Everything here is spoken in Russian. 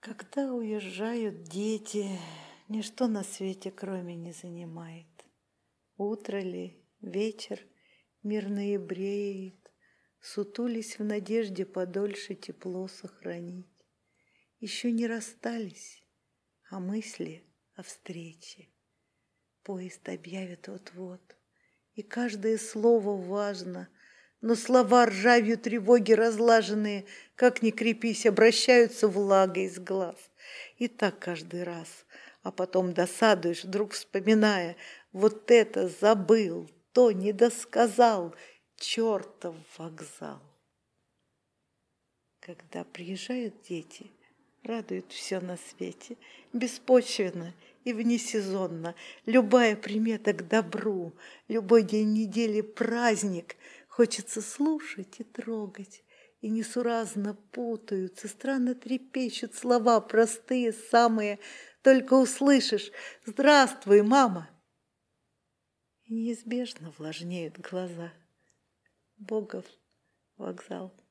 Когда уезжают дети, ничто на свете кроме не занимает. Утро ли, вечер, мир ноябреет, сутулись в надежде подольше тепло сохранить. Еще не расстались, а мысли о встрече. Поезд объявит вот-вот, и каждое слово важно, но слова ржавью тревоги разлаженные, как ни крепись, обращаются влагой из глаз. И так каждый раз, а потом досадуешь, вдруг вспоминая, вот это забыл, то не досказал, чертов вокзал. Когда приезжают дети, радует все на свете, беспочвенно и внесезонно. Любая примета к добру, любой день недели праздник. Хочется слушать и трогать, и несуразно путаются, странно трепещут слова простые, самые. Только услышишь «Здравствуй, мама!» И неизбежно влажнеют глаза. Богов вокзал.